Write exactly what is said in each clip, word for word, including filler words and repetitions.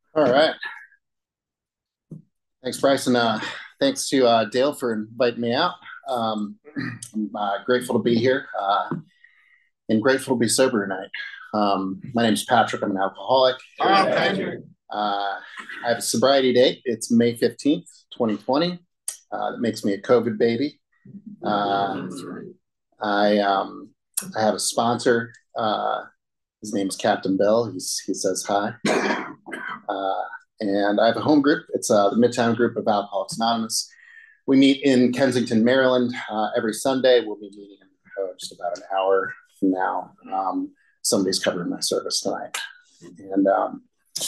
All right. Thanks, Bryson. Uh, thanks to uh, Dale for inviting me out. Um, I'm uh, grateful to be here uh, and grateful to be sober tonight. Um, my name is Patrick. I'm an alcoholic. Oh, Patrick. Uh, I have a sobriety date. It's May fifteenth, twenty twenty. Uh, that makes me a COVID baby. Uh, I um, I have a sponsor. Uh, his name is Captain Bill. He's, he says hi. Uh, and I have a home group. It's uh, the Midtown Group of Alcoholics Anonymous. We meet in Kensington, Maryland, uh, every Sunday. We'll be meeting in uh, just about an hour from now. Um, somebody's covering my service tonight, and um,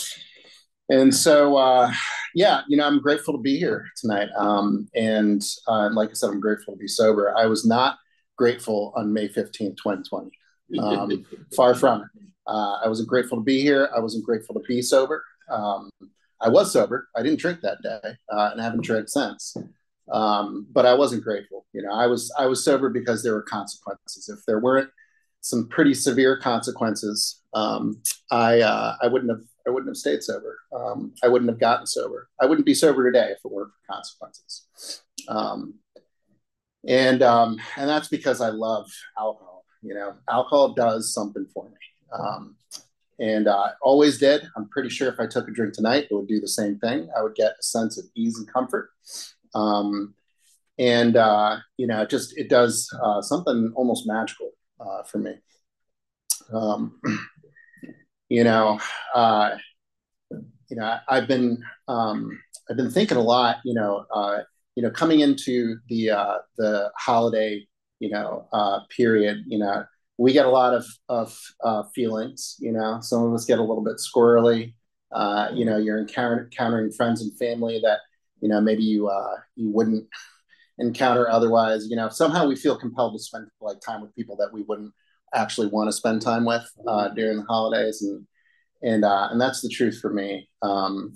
and so uh, yeah, you know, I'm grateful to be here tonight. Um, and uh, like I said, I'm grateful to be sober. I was not grateful on May fifteenth, twenty twenty. Um, far from it. Uh, I wasn't grateful to be here. I wasn't grateful to be sober. Um, I was sober. I didn't drink that day, uh, and I haven't drank since. Um, but I wasn't grateful. You know, I was I was sober because there were consequences. If there weren't some pretty severe consequences, um, I uh, I wouldn't have I wouldn't have stayed sober. Um, I wouldn't have gotten sober. I wouldn't be sober today if it weren't for consequences. Um, and um, and that's because I love alcohol. You know, alcohol does something for me. Um, and uh, always did. I'm pretty sure if I took a drink tonight, it would do the same thing. I would get a sense of ease and comfort. Um, and uh, you know, it just it does uh, something almost magical uh, for me. Um, you know, uh, you know, I, have been um, I've been thinking a lot. You know, uh, you know, coming into the uh, the holiday, you know, uh, period. You know, we get a lot of of uh, feelings. You know, some of us get a little bit squirrely. Uh, you know, you're encounter- encountering friends and family that you know maybe you uh, you wouldn't encounter otherwise. You know, somehow we feel compelled to spend like time with people that we wouldn't actually want to spend time with uh, during the holidays, and and uh, and that's the truth for me. Um,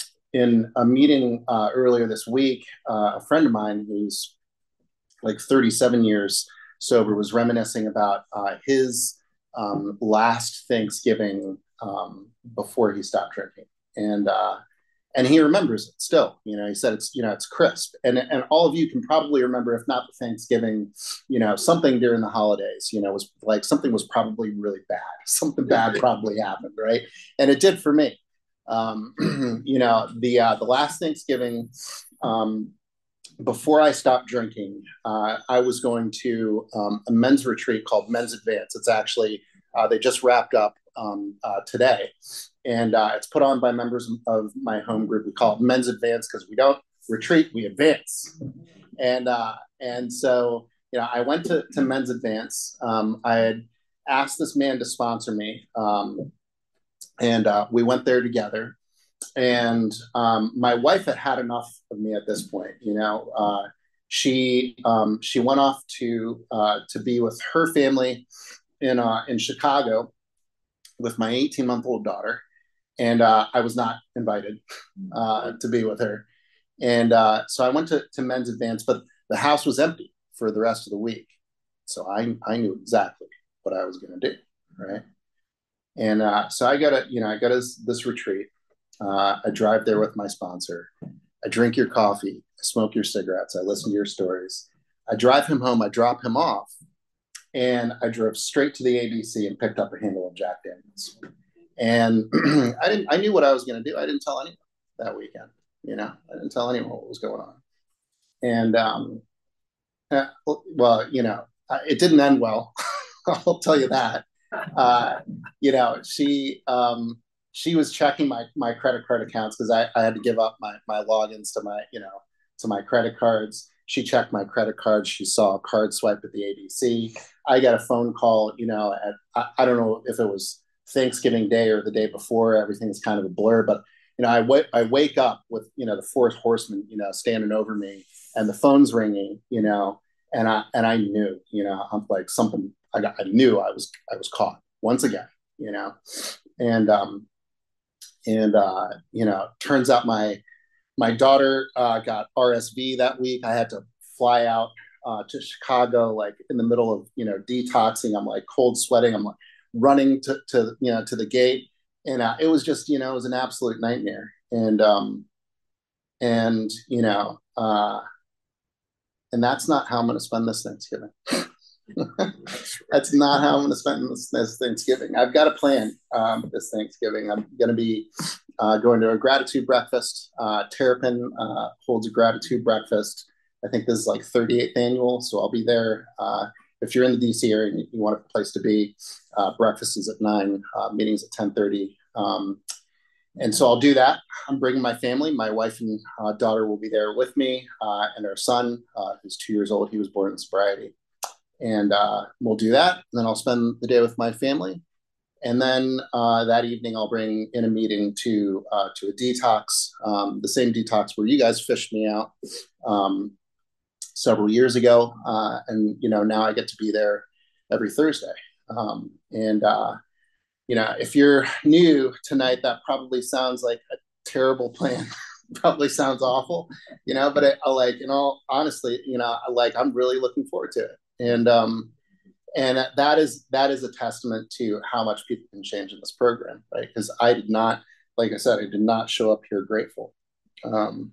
in a meeting uh, earlier this week, uh, a friend of mine who's like thirty-seven years sober was reminiscing about uh, his um, last Thanksgiving um, before he stopped drinking, and uh, and he remembers it still. You know, he said it's you know it's crisp, and and all of you can probably remember, if not the Thanksgiving, you know, something during the holidays. You know, was like something was probably really bad. Something bad probably happened, right? And it did for me. Um, you know, the uh, the last Thanksgiving. Um, before I stopped drinking, uh, I was going to um, a men's retreat called Men's Advance. It's actually, uh, they just wrapped up um, uh, today. And uh, it's put on by members of my home group. We call it Men's Advance because we don't retreat, we advance. And uh, and so, you know, I went to, to Men's Advance. Um, I had asked this man to sponsor me. Um, and uh, we went there together, and um, my wife had had enough of me at this point. You know, uh, she um, she went off to uh, to be with her family in uh, in Chicago with my eighteen month old daughter, and uh, I was not invited uh, to be with her. And uh, so I went to, to Men's Advance, but the house was empty for the rest of the week. So I I knew exactly what I was going to do, right? And uh, so I got a you know I got a, this retreat. Uh, I drive there with my sponsor. I drink your coffee. I smoke your cigarettes. I listen to your stories. I drive him home. I drop him off. And I drove straight to the A B C and picked up a handle of Jack Daniels. And I didn't. I knew what I was going to do. I didn't tell anyone that weekend. You know, I didn't tell anyone what was going on. And um, uh, well, you know, uh, it didn't end well. I'll tell you that. Uh, you know, she um, she was checking my my credit card accounts because I, I had to give up my my logins to my you know to my credit cards. She checked my credit cards. She saw a card swipe at the A B C. I got a phone call. You know, at I, I don't know if it was Thanksgiving Day or the day before. Everything's kind of a blur, but you know, I w- I wake up with you know the fourth horseman, you know, standing over me, and the phone's ringing, you know, and I and I knew, you know, I'm like something. I got, I knew I was I was caught once again, you know, and um and uh, you know, turns out my my daughter uh, got R S V that week. I had to fly out uh, to Chicago, like in the middle of you know detoxing. I'm like cold sweating. I'm like running to to you know to the gate, and uh, it was just, you know, it was an absolute nightmare. And, um, and, you know, uh, and that's not how I'm going to spend this Thanksgiving. That's not how I'm going to spend this, this Thanksgiving. I've got a plan um, this Thanksgiving. I'm going to be uh, going to a gratitude breakfast. Uh, Terrapin uh, holds a gratitude breakfast. I think this is like thirty-eighth annual, so I'll be there. Uh, if you're in the D C area and you want a place to be, uh, breakfast is at nine, uh, meetings at ten thirty. Um, and so I'll do that. I'm bringing my family. My wife and uh, daughter will be there with me, uh, and our son, uh, who's two years old. He was born in sobriety. And uh, we'll do that. And then I'll spend the day with my family. And then uh, that evening, I'll bring in a meeting to uh, to a detox, um, the same detox where you guys fished me out um, several years ago. Uh, and, you know, now I get to be there every Thursday. Um, and, uh, you know, if you're new tonight, that probably sounds like a terrible plan. Probably sounds awful, you know, but I, I like, you know, honestly, you know, I like, I'm really looking forward to it. And, um, and that is, that is a testament to how much people can change in this program, right? Because I did not, like I said, I did not show up here grateful. Um,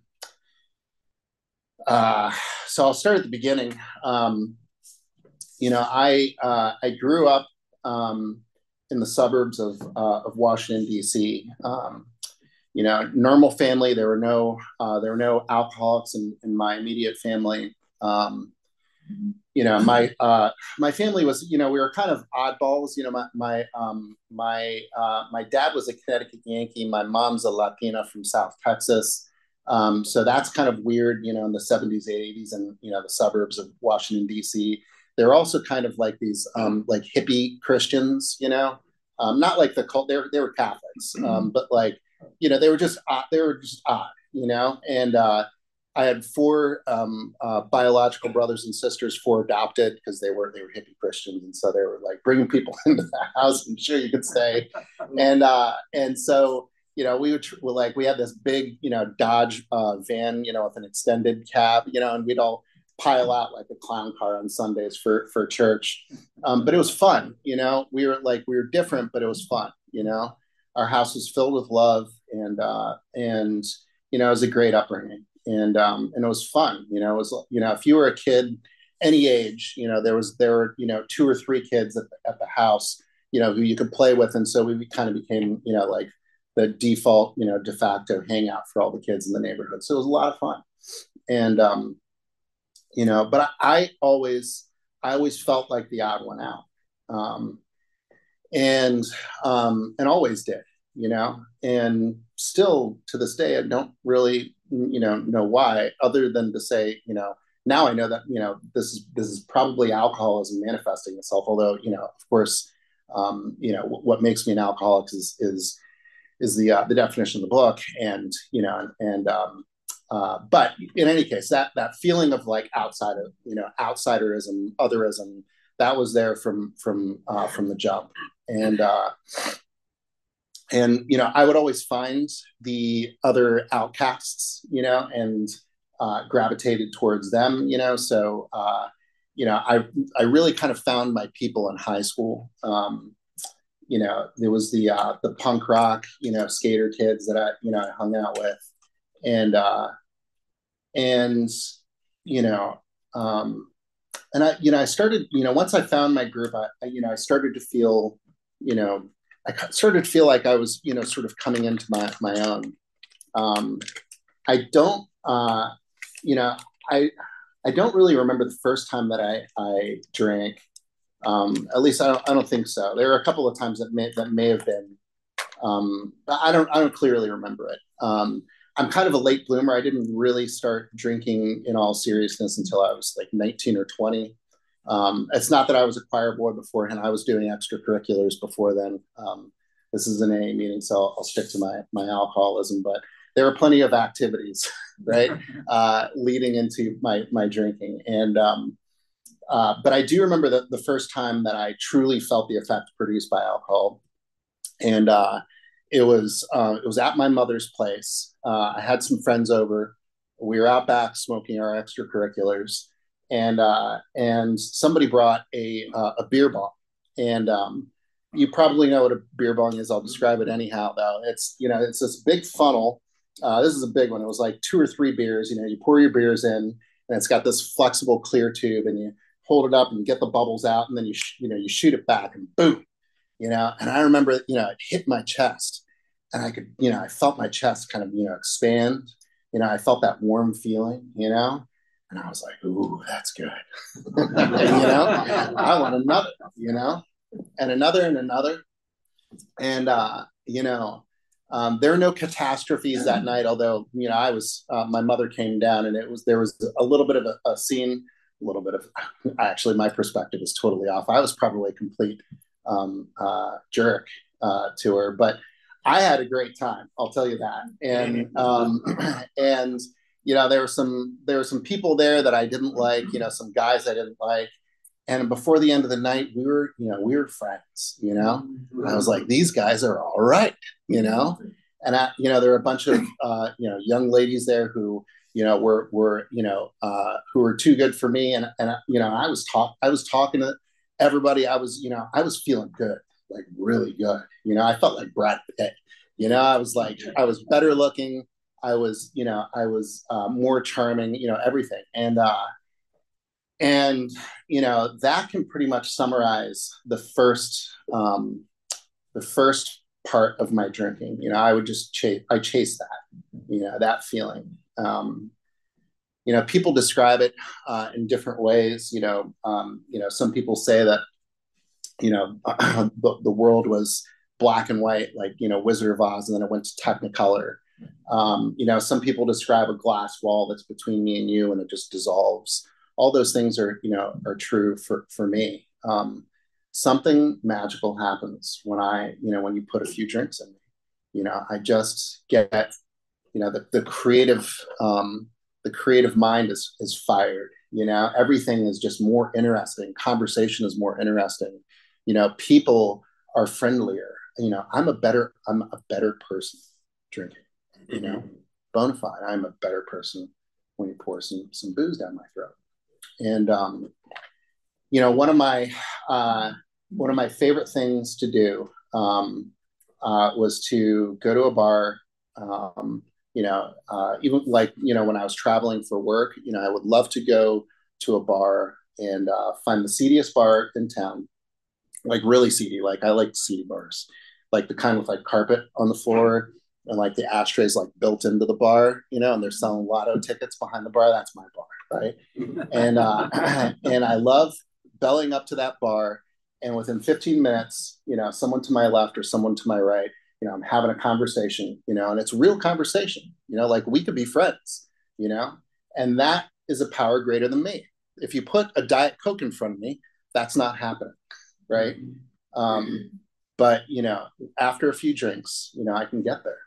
uh, so I'll start at the beginning. Um, you know, I, uh, I grew up, um, in the suburbs of, uh, of Washington, D C. Um, you know, normal family. There were no, uh, there were no alcoholics in, in my immediate family. Um, you know, my, uh, my family was, you know, we were kind of oddballs. You know, my, my, um, my, uh, my dad was a Connecticut Yankee. My mom's a Latina from South Texas. Um, so that's kind of weird, you know, in the seventies, eighties, and, you know, the suburbs of Washington, D C. They're also kind of like these, um, like hippie Christians, you know, um, not like the cult, they were, they were Catholics, um, but like, you know, they were just, odd, they were just odd, you know, and, uh, I had four um, uh, biological brothers and sisters, four adopted because they were they were hippie Christians, and so they were like bringing people into the house and sure you could stay, and uh, and so you know we would tr- we're like we had this big you know Dodge uh, van you know with an extended cab you know and we'd all pile out like a clown car on Sundays for for church, um, but it was fun you know we were like we were different but it was fun you know our house was filled with love and uh, and you know it was a great upbringing and um, and it was fun. You know, it was you know if you were a kid, any age, you know there was there were you know two or three kids at the, at the house, you know who you could play with, and so we kind of became you know like the default you know de facto hangout for all the kids in the neighborhood. So it was a lot of fun, and um, you know, but I, I always I always felt like the odd one out, um, and um, and always did, you know, and still to this day I don't really you know know why other than to say you know now I know that you know this is this is probably alcoholism manifesting itself, although you know of course um you know w- what makes me an alcoholic is is is the uh, the definition of the book and you know and, and um uh but in any case that that feeling of like outside of you know outsiderism otherism that was there from from uh from the jump and uh and you know I would always find the other outcasts you know and uh, gravitated towards them you know so uh, you know i i really kind of found my people in high school. um, you know there was the uh, the punk rock you know skater kids that i you know I hung out with and uh, and you know um, and I you know I started you know once I found my group I I- you know I started to feel you know I started to feel like I was you know sort of coming into my my own. um, I don't uh, you know I I don't really remember the first time that I I drank. Um, at least I don't, I don't think so. There are a couple of times that may that may have been. Um, but I don't I don't clearly remember it. Um, I'm kind of a late bloomer. I didn't really start drinking in all seriousness until I was like nineteen or twenty. Um, it's not that I was a choir boy beforehand. I was doing extracurriculars before then. Um, this is an A A meeting, so I'll, I'll stick to my my alcoholism. But there were plenty of activities, right, uh, leading into my my drinking. And um, uh, but I do remember that the first time that I truly felt the effect produced by alcohol, and uh, it was uh, it was at my mother's place. Uh, I had some friends over. We were out back smoking our extracurriculars, and uh, and somebody brought a uh, a beer bottle, and um, you probably know what a beer bong is. I'll describe it anyhow, though. It's, you know, it's this big funnel. Uh, this is a big one. It was like two or three beers. You know, you pour your beers in, and it's got this flexible clear tube, and you hold it up and you get the bubbles out, and then you sh- you know you shoot it back, and boom, you know. And I remember, you know, it hit my chest, and I could, you know, I felt my chest kind of, you know, expand. You know, I felt that warm feeling, you know, and I was like, ooh, that's good. You know, I want another, you know, and another and another. And, uh, you know, um, there were no catastrophes that night, although, you know, I was, uh, my mother came down, and it was, there was a little bit of a, a scene, a little bit of, actually, my perspective is totally off. I was probably a complete um, uh, jerk uh, to her, but I had a great time. I'll tell you that. And, um, and, you know, there were some, there were some people there that I didn't like, you know, some guys I didn't like. And before the end of the night, we were, you know, we were friends, you know. And I was like, these guys are all right, you know. And I, you know, there were a bunch of, uh, you know, young ladies there who, you know, were were, you know, uh, who were too good for me. And and you know, I was talk, I was talking to everybody. I was, you know, I was feeling good, like really good. You know, I felt like Brad Pitt. You know, I was like, I was better looking. I was, you know, I was uh, more charming. You know, everything. And uh, and you know that can pretty much summarize the first um, the first part of my drinking. You know, I would just chase. I chase that. You know, that feeling. Um, you know, people describe it uh, in different ways. You know, um, you know, some people say that you know the, the world was black and white, like you know Wizard of Oz, and then it went to Technicolor. Um, you know, some people describe a glass wall that's between me and you, and it just dissolves. All those things are, you know, are true for for me. Um, something magical happens when I, you know, when you put a few drinks in me. You know, I just get, you know, the the creative, um, the creative mind is is fired. You know, everything is just more interesting. Conversation is more interesting. You know, people are friendlier. You know, I'm a better, I'm a better person drinking. You know, bona fide. I'm a better person when you pour some some booze down my throat. And um, you know, one of my uh, one of my favorite things to do um, uh, was to go to a bar. Um, you know, uh, even like you know, when I was traveling for work, you know, I would love to go to a bar and uh, find the seediest bar in town, like really seedy. Like I like seedy bars, like the kind with like carpet on the floor and like the ashtrays like built into the bar, you know, and they're selling lotto tickets behind the bar. That's my bar, right? And uh, and I love belling up to that bar, and within fifteen minutes, you know, someone to my left or someone to my right, you know, I'm having a conversation, you know, and it's real conversation, you know, like we could be friends, you know, and that is a power greater than me. If you put a Diet Coke in front of me, that's not happening, right? Um, but you know, after a few drinks, you know, I can get there,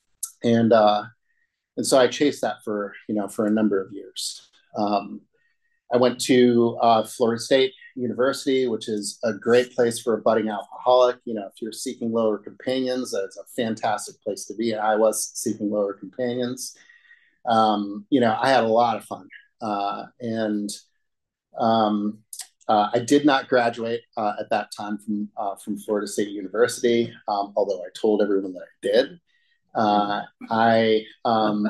and uh, and so I chased that for you know for a number of years. Um, I went to uh, Florida State University, which is a great place for a budding alcoholic. You know, if you're seeking lower companions, it's a fantastic place to be. And I was seeking lower companions. Um, you know, I had a lot of fun, uh, and um, uh, I did not graduate uh, at that time from uh, from Florida State University, um, although I told everyone that I did. Uh, I um,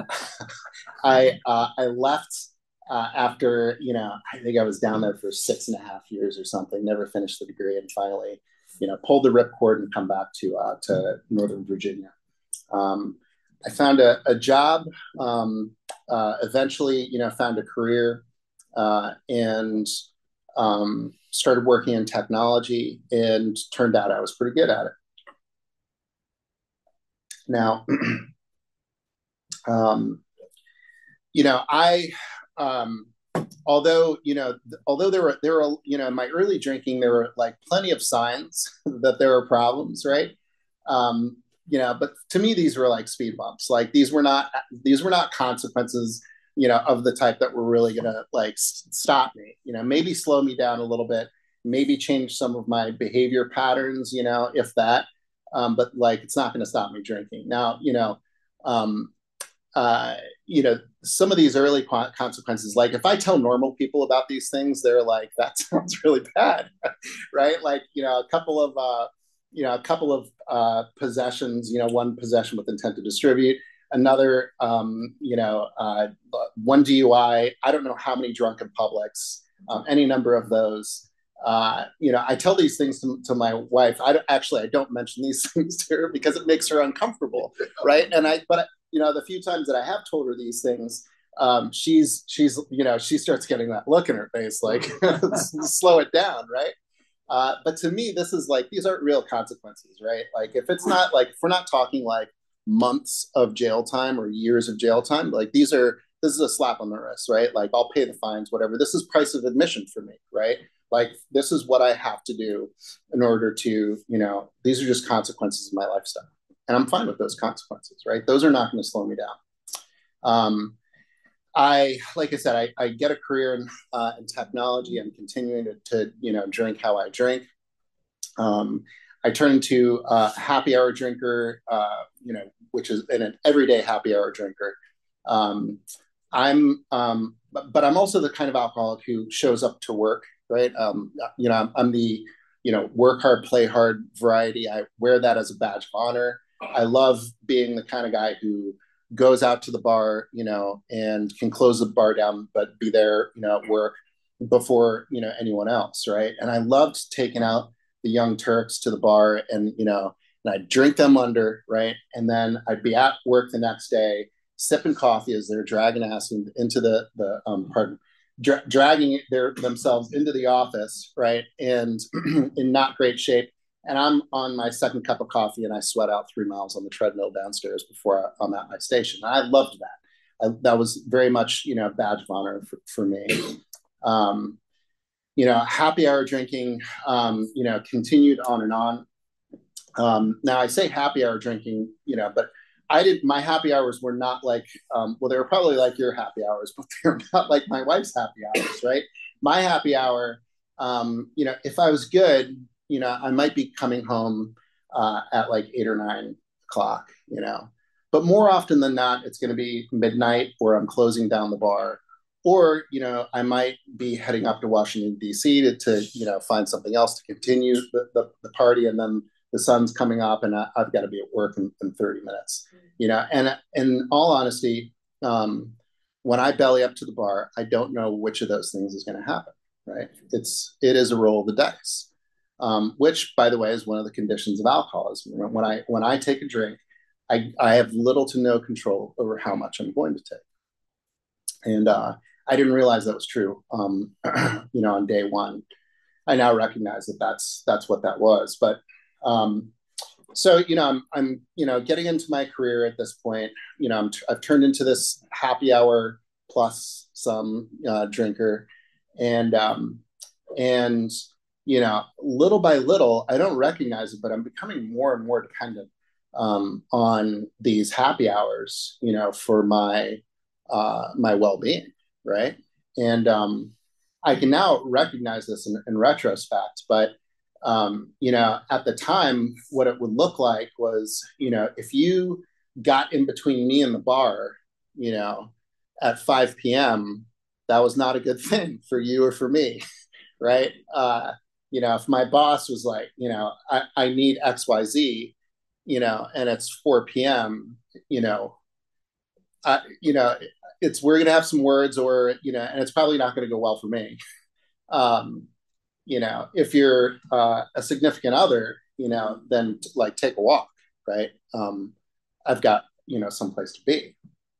I uh, I left uh, after you know I think I was down there for six and a half years or something. Never finished the degree, and finally, you know, pulled the ripcord and come back to uh, to Northern Virginia. Um, I found a, a job. Um, uh, eventually, you know, found a career uh, and um, started working in technology. And turned out I was pretty good at it. Now, um, you know, I, um, although, you know, although there were, there were, you know, in my early drinking, there were like plenty of signs that there were problems, right? Um, you know, but to me, these were like speed bumps. Like these were not, these were not consequences, you know, of the type that were really going to like s- stop me, you know, maybe slow me down a little bit, maybe change some of my behavior patterns, you know, if that, um, but like, it's not going to stop me drinking. Now, you know, um, uh, you know, some of these early consequences, like if I tell normal people about these things, they're like, that sounds really bad, right? Like, you know, a couple of, uh, you know, a couple of uh, possessions, you know, one possession with intent to distribute, another, um, you know, uh, one D U I. I I don't know how many drunken publics, um, any number of those. Uh, you know, I tell these things to, to my wife. I don't, actually, I don't mention these things to her because it makes her uncomfortable, right? And I, but you know, the few times that I have told her these things, um, she's she's you know, she starts getting that look in her face, like slow it down, right? Uh, but to me, this is like, these aren't real consequences, right? Like, if it's not like, if we're not talking like months of jail time or years of jail time, like these are, this is a slap on the wrist, right? Like, I'll pay the fines, whatever. This is price of admission for me, right? Like, this is what I have to do in order to, you know, these are just consequences of my lifestyle. And I'm fine with those consequences, right? Those are not going to slow me down. Um, I, like I said, I, I get a career in, uh, in technology. I'm continuing to, to, you know, drink how I drink. Um, I turned into a happy hour drinker, uh, you know, which is an everyday happy hour drinker. Um, I'm, um, but, but I'm also the kind of alcoholic who shows up to work, right? Um, you know, I'm, I'm the, you know, work hard, play hard variety. I wear that as a badge of honor. I love being the kind of guy who goes out to the bar, you know, and can close the bar down, but be there, you know, at work before, you know, anyone else, right? And I loved taking out the Young Turks to the bar, and you know, and I'd drink them under, right? And then I'd be at work the next day, sipping coffee as they're dragging ass into the the um, pardon, dra- dragging their themselves into the office, right? And in not great shape. And I'm on my second cup of coffee, and I sweat out three miles on the treadmill downstairs before I, I'm at my station. And I loved that. I, that was very much, you know, a badge of honor for, for me. Um, you know, happy hour drinking, um, you know, continued on and on. Um, now I say happy hour drinking, you know, but I did, my happy hours were not like, um, well, they were probably like your happy hours, but they're not like my wife's happy hours, right? My happy hour, um, you know, if I was good, you know, I might be coming home uh, at like eight or nine o'clock, you know, but more often than not, it's going to be midnight or I'm closing down the bar, or you know, I might be heading up to Washington D C to, to you know, find something else to continue the, the, the party, and then the sun's coming up and I, I've got to be at work in, in thirty minutes, you know. And in all honesty, um, when I belly up to the bar, I don't know which of those things is going to happen, right? It's it is a roll of the dice, um, which, by the way, is one of the conditions of alcoholism. When I when I take a drink, I, I have little to no control over how much I'm going to take. And uh, I didn't realize that was true, um, you know, on day one. I now recognize that that's that's what that was. But um, so, you know, I'm, I'm, you know, getting into my career at this point. You know, I'm, I've turned into this happy hour plus some uh, drinker, and um, and you know, little by little, I don't recognize it, but I'm becoming more and more dependent um, on these happy hours, you know, for my uh, my well-being, right? And um, I can now recognize this in, in retrospect, but um, you know, at the time, what it would look like was, you know, if you got in between me and the bar, you know, at five p m, that was not a good thing for you or for me, right? Uh, you know, if my boss was like, you know, I, I need X Y Z, you know, and it's four p m, you know, I, you know, it's we're gonna have some words, or you know, and it's probably not going to go well for me. Um, you know, if you're uh, a significant other, you know, then like take a walk, right? Um, I've got, you know, someplace to be.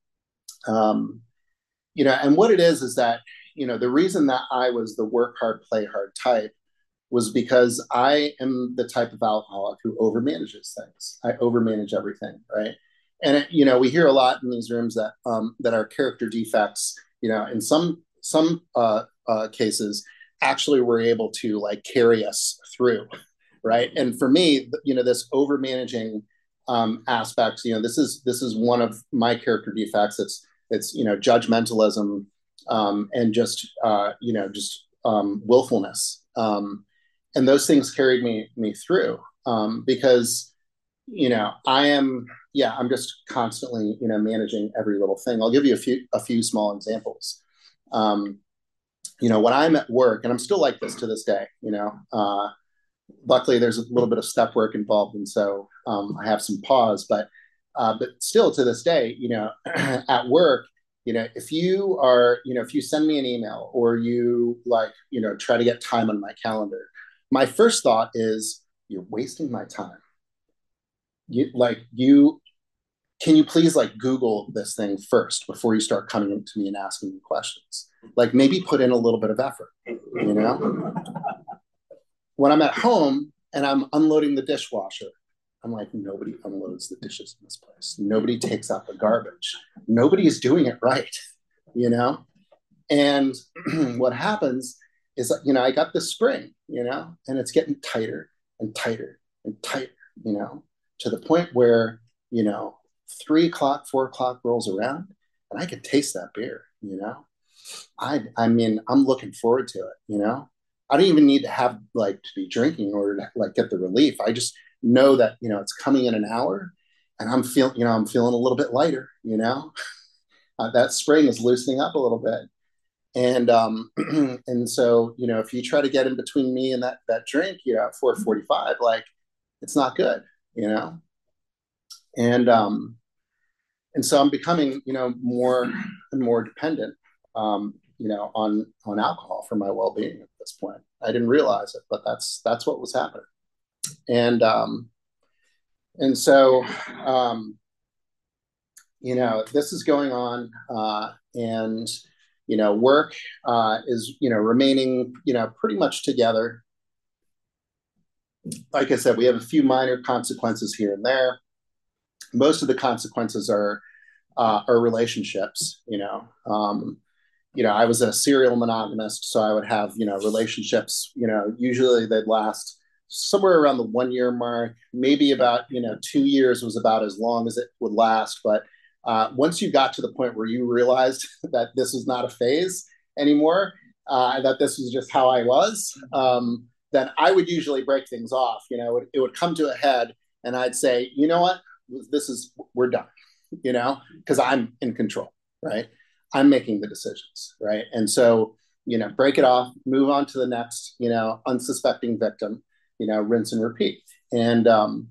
Um, you know, and what it is is that, you know, the reason that I was the work hard, play hard type was because I am the type of alcoholic who overmanages things. I overmanage everything, right? And it, you know, we hear a lot in these rooms that um, that our character defects, you know, in some some uh, uh, cases, actually were able to like carry us through, right? And for me, you know, this overmanaging um, aspects, you know, this is this is one of my character defects. It's it's you know, judgmentalism um, and just uh, you know, just um, willfulness. Um, and those things carried me me through um, because you know, I am, yeah, I'm just constantly, you know, managing every little thing. I'll give you a few a few small examples. Um, you know, when I'm at work, and I'm still like this to this day, you know, uh, luckily there's a little bit of step work involved, and so um, I have some pause. But uh, but still, to this day, you know, at work, you know, if you are, you know, if you send me an email or you like, you know, try to get time on my calendar, my first thought is you're wasting my time. You like you can you please like Google this thing first before you start coming to me and asking me questions? Like maybe put in a little bit of effort, you know? When I'm at home and I'm unloading the dishwasher, I'm like, nobody unloads the dishes in this place. Nobody takes out the garbage. Nobody is doing it right, you know? And what happens is, you know, I got this spring, you know, and it's getting tighter and tighter and tighter, you know, to the point where, you know, three o'clock, four o'clock rolls around and I can taste that beer, you know? I, I mean, I'm looking forward to it, you know? I don't even need to have like to be drinking in order to like get the relief. I just know that, you know, it's coming in an hour and I'm feeling, you know, I'm feeling a little bit lighter, you know? Uh, that spring is loosening up a little bit. And um, and so, you know, if you try to get in between me and that that drink, you know, at four forty-five, like it's not good, you know. And um, and so I'm becoming, you know, more and more dependent, um, you know, on on alcohol for my well-being at this point. I didn't realize it, but that's that's what was happening. And um, and so, um, you know, this is going on, uh, and you know, work uh, is, you know, remaining, you know, pretty much together. Like I said, we have a few minor consequences here and there. Most of the consequences are uh, are relationships. You know, um, you know, I was a serial monogamist, so I would have, you know, relationships. You know, usually they'd last somewhere around the one year mark. Maybe about, you know, two years was about as long as it would last. But uh, once you got to the point where you realized that this was not a phase anymore, uh, that this was just how I was, um, then I would usually break things off. You know, it, it would come to a head, and I'd say, you know what, this is we're done. You know, because I'm in control, right? I'm making the decisions, right? And so, you know, break it off, move on to the next, you know, unsuspecting victim, you know, rinse and repeat. And um,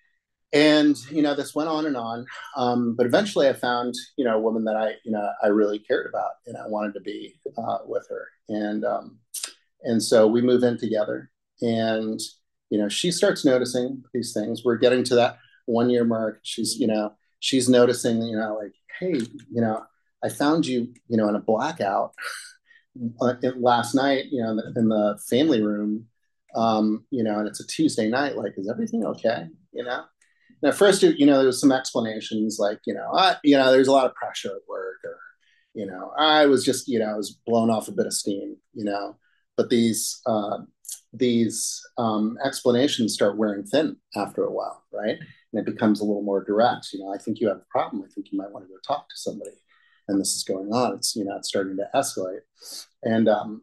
and you know, this went on and on. Um, but eventually, I found, you know, a woman that I, you know, I really cared about, and I wanted to be uh, with her. And um, and so we move in together, and you know, she starts noticing these things. We're getting to that one year mark. She's, you know, she's noticing, you know, like, hey, you know, I found you, you know, in a blackout uh, last night, you know, in the, in the family room, um, you know, and it's a Tuesday night. Like, is everything okay? You know, and at first, you know, there was some explanations like, you know, I, you know, there's a lot of pressure at work, or, you know, I was just, you know, I was blown off a bit of steam, you know, but these, uh, these um, explanations start wearing thin after a while, right? And it becomes a little more direct. You know, I think you have a problem. I think you might want to go talk to somebody. And this is going on. It's, you know, it's starting to escalate. And um,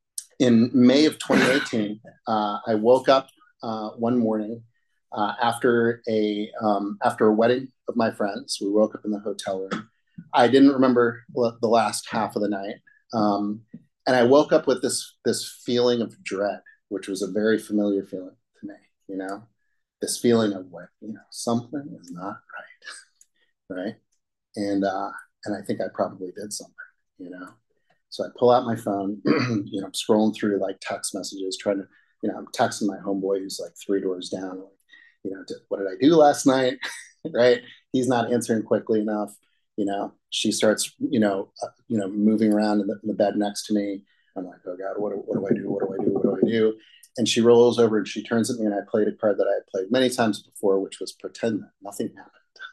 in May of twenty eighteen, uh, I woke up uh, one morning uh, after a um, after a wedding of my friends. We woke up in the hotel room. I didn't remember the last half of the night, um, and I woke up with this this feeling of dread, which was a very familiar feeling to me. You know, this feeling of like, you know, something is not right, right? And uh, and I think I probably did something, you know. So I pull out my phone, you know, I'm scrolling through like text messages, trying to, you know, I'm texting my homeboy who's like three doors down, like, you know, what did I do last night, right? He's not answering quickly enough, you know. She starts, you know, uh, you know, moving around in the, in the bed next to me. I'm like, oh God, what, what do I do? What do I do? What do I do? And she rolls over and she turns at me, and I played a card that I had played many times before, which was pretend that nothing happened.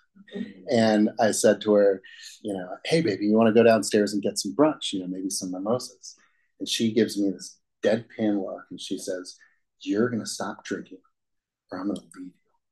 And I said to her, you know, hey, baby, you want to go downstairs and get some brunch, you know, maybe some mimosas? And she gives me this deadpan look and she says, you're going to stop drinking or I'm going to leave you.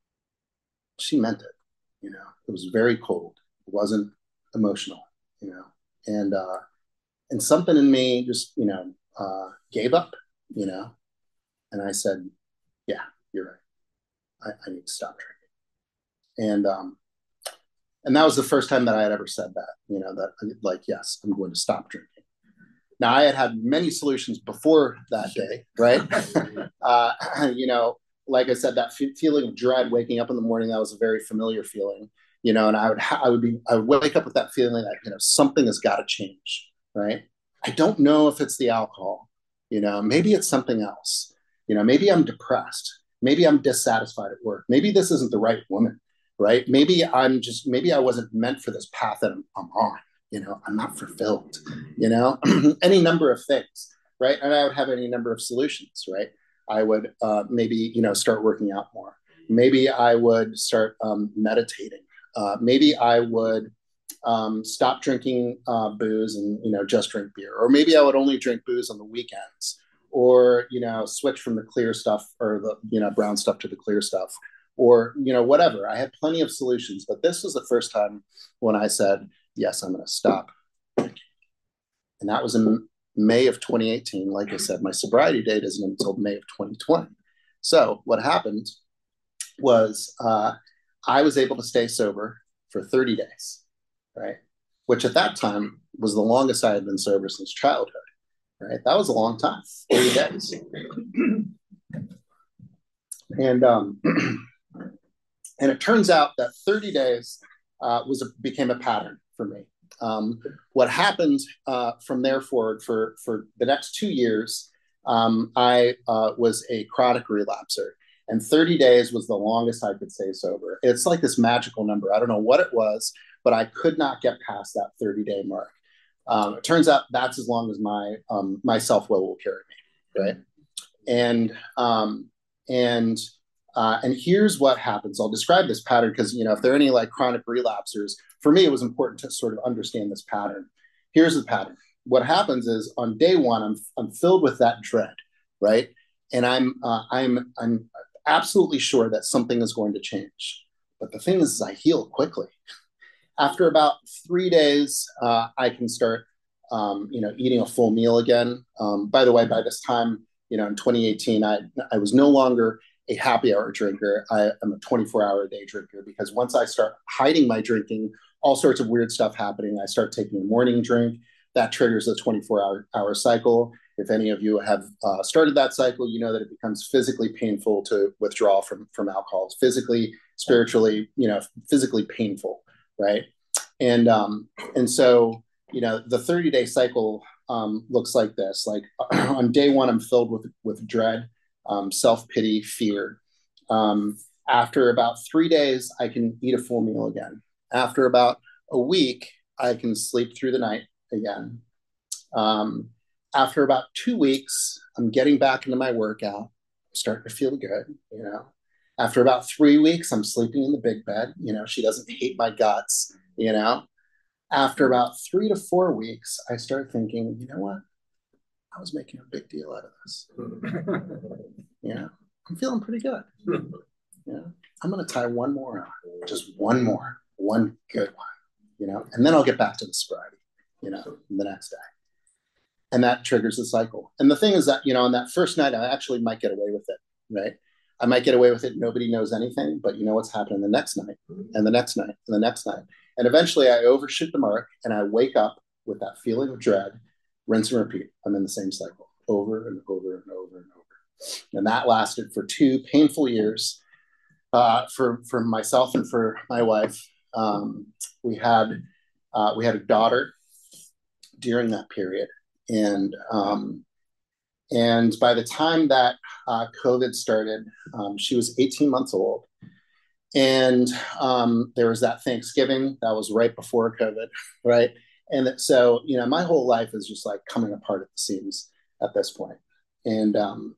She meant it, you know, it was very cold. It wasn't emotional, you know, and, uh, and something in me just, you know, uh, gave up, you know, and I said, yeah, you're right. I, I need to stop drinking. And, um, And that was the first time that I had ever said that, you know, that like, yes, I'm going to stop drinking. Now, I had had many solutions before that day, right? uh, you know, like I said, that f- feeling of dread waking up in the morning, that was a very familiar feeling, you know, and I would, ha- I would be, I would wake up with that feeling that, you know, something has got to change, right? I don't know if it's the alcohol, you know, maybe it's something else, you know, maybe I'm depressed. Maybe I'm dissatisfied at work. Maybe this isn't the right woman, right? Maybe I'm just, maybe I wasn't meant for this path that I'm, I'm on, you know, I'm not fulfilled, you know, any number of things, right? And I would have any number of solutions, right? I would uh, maybe, you know, start working out more. Maybe I would start um, meditating. Uh, maybe I would um, stop drinking uh, booze and, you know, just drink beer. Or maybe I would only drink booze on the weekends, or, you know, switch from the clear stuff or the, you know, brown stuff to the clear stuff, or, you know, whatever. I had plenty of solutions, but this was the first time when I said, yes, I'm going to stop. And that was in May of twenty eighteen. Like I said, my sobriety date isn't until May of twenty twenty. So what happened was uh, I was able to stay sober for thirty days, right? Which at that time was the longest I had been sober since childhood, right? That was a long time, thirty days. And um, and it turns out that thirty days uh, was a, became a pattern for me. Um, what happened uh, from there forward for for the next two years, um, I uh, was a chronic relapser, and thirty days was the longest I could stay sober. It's like this magical number. I don't know what it was, but I could not get past that thirty day mark. Um, it turns out that's as long as my um, my self will will carry me, right? And um, and uh, and here's what happens. I'll describe this pattern because, you know, if there are any like chronic relapsers, for me, it was important to sort of understand this pattern. Here's the pattern. What happens is on day one, I'm I'm filled with that dread, right? And I'm uh, I'm I'm absolutely sure that something is going to change. But the thing is, is I heal quickly. After about three days, uh, I can start, um, you know, eating a full meal again. Um, by the way, by this time, you know, in twenty eighteen, I I was no longer a happy hour drinker. I am a twenty-four hour a day drinker because once I start hiding my drinking, all sorts of weird stuff happening. I start taking a morning drink. That triggers a twenty-four hour, hour cycle. If any of you have uh, started that cycle, you know that it becomes physically painful to withdraw from, from alcohol. It's physically, spiritually, you know, physically painful, right? And um, and so, you know, the thirty day cycle um, looks like this. Like on day one, I'm filled with with dread, um, self pity, fear. Um, after about three days, I can eat a full meal again. After about a week, I can sleep through the night again. Um, after about two weeks, I'm getting back into my workout. I'm starting to feel good, you know. After about three weeks, I'm sleeping in the big bed. You know, she doesn't hate my guts, you know. After about three to four weeks, I start thinking, you know what? I was making a big deal out of this. You know, I'm feeling pretty good. You know, I'm going to tie one more on, just one more, one good one, you know, and then I'll get back to the sobriety, you know, the next day. And that triggers the cycle. And the thing is that, you know, on that first night, I actually might get away with it, right? I might get away with it. Nobody knows anything, but you know what's happening the next night and the next night and the next night. And eventually I overshoot the mark and I wake up with that feeling of dread, rinse and repeat. I'm in the same cycle over and over and over and over. And that lasted for two painful years uh, for, for myself and for my wife. Um, we had, uh, we had a daughter during that period. And, um, and by the time that uh, COVID started, um, she was eighteen months old. And um, there was that Thanksgiving that was right before COVID, right? And so, you know, my whole life is just like coming apart at the seams at this point. And, um,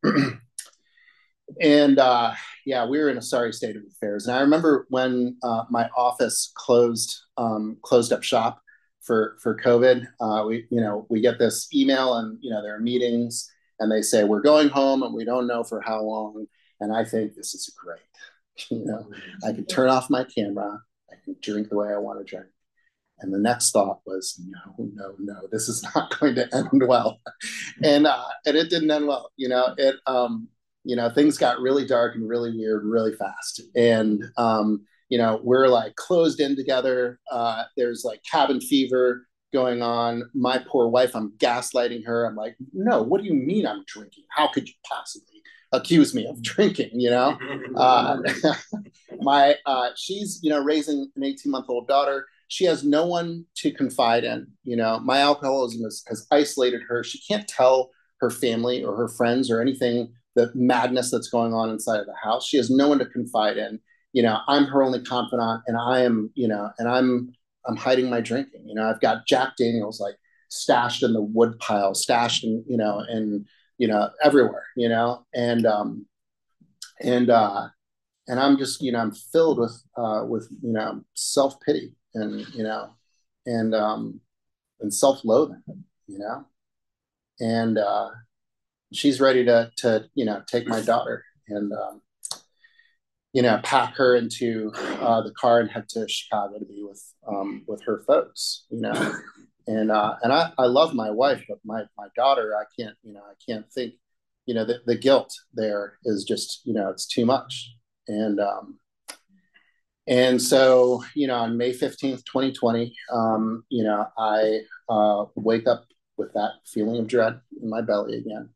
and uh, yeah, we were in a sorry state of affairs. And I remember when uh, my office closed, um, closed up shop for, for COVID, uh, we, you know, we get this email and, you know, there are meetings and they say, we're going home and we don't know for how long. And I think this is great. You know, I can turn off my camera. I can drink the way I want to drink. And the next thought was, no, no, no, this is not going to end well. And uh, and it didn't end well. You know, it um, you know, things got really dark and really weird really fast. And um, you know, we're like closed in together. Uh, there's like cabin fever going on. My poor wife, I'm gaslighting her. I'm like, no, what do you mean I'm drinking? How could you possibly? accuse me of drinking, you know. Uh, my uh, she's, you know, raising an eighteen month old daughter. She has no one to confide in. You know, my alcoholism has, has isolated her. She can't tell her family or her friends or anything, the madness that's going on inside of the house. She has no one to confide in. You know, I'm her only confidant, and I am, you know, and I'm I'm hiding my drinking. You know, I've got Jack Daniels like stashed in the wood pile, stashed in, you know, and you know, everywhere, you know, and um, and uh, and I'm just, you know, I'm filled with uh, with you know, self pity and you know, and um, and self loathing, you know, and uh, she's ready to to you know, take my daughter and um, you know, pack her into uh, the car and head to Chicago to be with um, with her folks, you know. And uh, and I, I love my wife, but my my daughter, I can't, you know, I can't think, you know, the, the guilt there is just, you know, it's too much. And um, and so, you know, on May fifteenth, twenty twenty, um, you know, I uh, wake up with that feeling of dread in my belly again.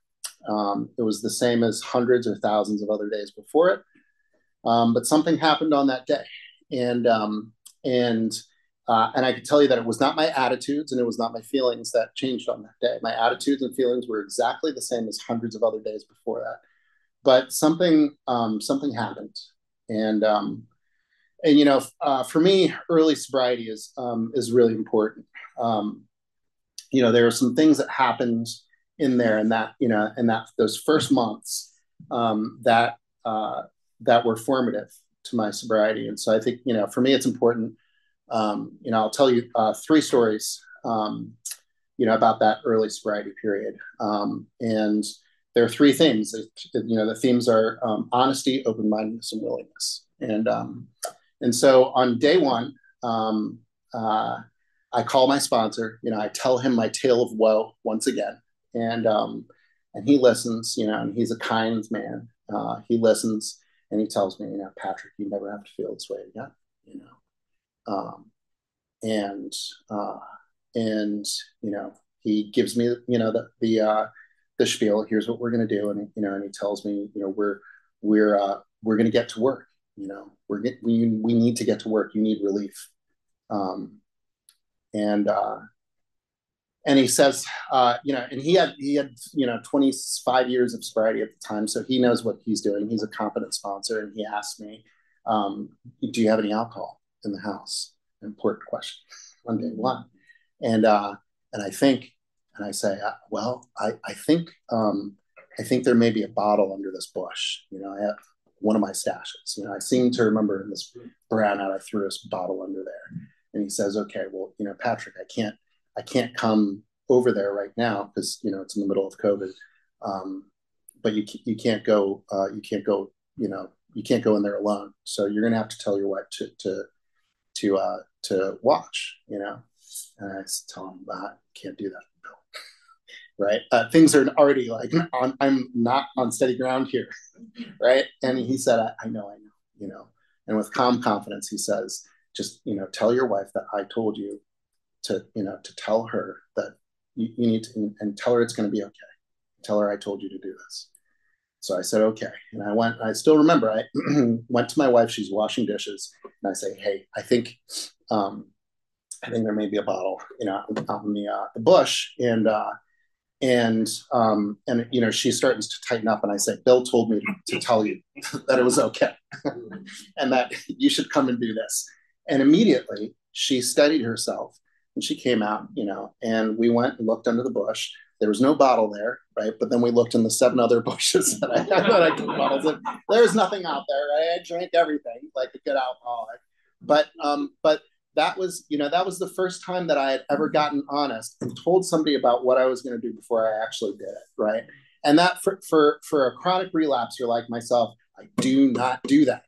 Um, it was the same as hundreds or thousands of other days before it. Um, but something happened on that day, and um, and uh, and I can tell you that it was not my attitudes and it was not my feelings that changed on that day. My attitudes and feelings were exactly the same as hundreds of other days before that. But something um, something happened, and um, and you know, uh, for me, early sobriety is um, is really important. Um, you know, there are some things that happened in there, and that you know, and that those first months um, that. Uh, that were formative to my sobriety. And so I think, you know, for me, it's important. Um, you know, I'll tell you uh, three stories, um, you know, about that early sobriety period. Um, and there are three themes. You know, the themes are um, honesty, open-mindedness, and willingness. And um, and so on day one, um, uh, I call my sponsor. You know, I tell him my tale of woe once again, and um, and he listens. You know, and he's a kind man. Uh, he listens. And he tells me, you know, Patrick, you never have to feel this way again, you know. Um, and uh, and you know, he gives me, you know, the the uh, the spiel. Here's what we're going to do, and you know, and he tells me, you know, we're we're uh, we're going to get to work. You know, we're get, we we need to get to work. You need relief. Um, and uh, and he says, uh, you know, and he had he had you know twenty-five years of sobriety at the time, so he knows what he's doing. He's a competent sponsor, and he asked me, um, "Do you have any alcohol in the house?" Important question on day one, and uh, and I think, and I say, uh, well, I I think um, I think there may be a bottle under this bush. You know, I have one of my stashes. You know, I seem to remember in this brownout I threw a bottle under there, and he says, "Okay, well, you know, Patrick, I can't." I can't come over there right now because you know it's in the middle of COVID. Um, but you you can't go uh, you can't go you know you can't go in there alone. So you're gonna have to tell your wife to to to uh, to watch. You know, and I tell him that I can't do that, Bill. Right? Uh, things are already like on, I'm not on steady ground here, right? And he said, I, I know, I know, you know. And with calm confidence, he says, just you know, tell your wife that I told you to you know to tell her that you, you need to and tell her it's going to be okay. Tell her I told you to do this. So I said okay, and I went. I still remember. I went to my wife. She's washing dishes, and I say, "Hey, I think, um, I think there may be a bottle, you know, on the uh, the bush." And uh, and um, and you know, she's starting to tighten up, and I say, "Bill told me to tell you that it was okay, and that you should come and do this." And immediately she steadied herself. And she came out, you know, and we went and looked under the bush. There was no bottle there, right? But then we looked in the seven other bushes that I, that I kept bottles in. There's nothing out there, right? I drank everything like a good alcoholic. But um, but that was, you know, that was the first time that I had ever gotten honest and told somebody about what I was going to do before I actually did it, right? And that for for for a chronic relapser like myself, I do not do that.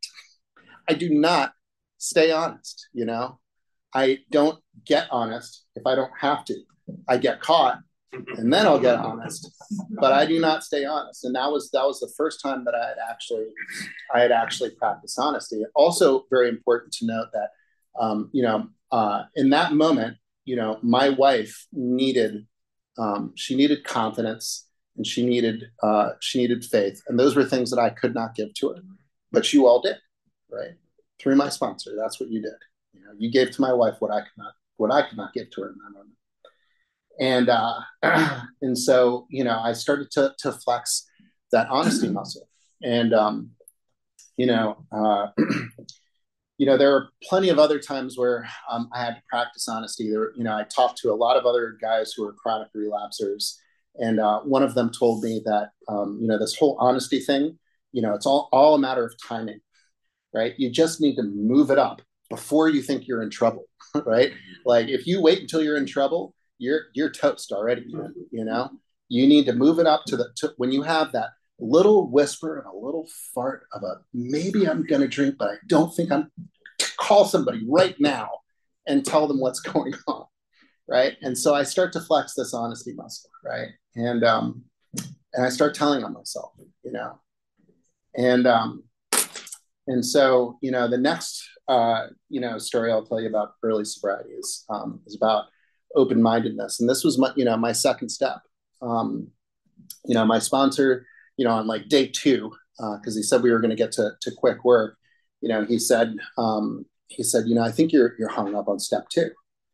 I do not stay honest, you know. I don't get honest if I don't have to. I get caught and then I'll get honest, but I do not stay honest. And that was that was the first time that I had actually I had actually practiced honesty. Also, very important to note that um, you know uh, in that moment, you know, my wife needed um, she needed confidence and she needed uh, she needed faith, and those were things that I could not give to her, but you all did, right? Through my sponsor, that's what you did. You know, you gave to my wife what I could not what I could not give to her in that moment. And uh, and so, you know, I started to to flex that honesty muscle, and um, you know, uh, you know, there are plenty of other times where um, I had to practice honesty. There, you know, I talked to a lot of other guys who are chronic relapsers, and uh, one of them told me that um, you know, this whole honesty thing, you know, it's all all a matter of timing, right? You just need to move it up before you think you're in trouble, right? Like if you wait until you're in trouble, you're you're toast already. You know, you need to move it up to the to, when you have that little whisper and a little fart of a maybe I'm going to drink, but I don't think I'm. Call somebody right now and tell them what's going on, right? And so I start to flex this honesty muscle, right? And um, and I start telling on myself, you know, and um, and so you know the next uh, you know story I'll tell you about early sobriety is um, is about open-mindedness, and this was my you know my second step. Um, you know, my sponsor, you know, on like day two, because uh, he said we were going to get to to quick work. You know, he said um, he said, you know, I think you're you're hung up on step two.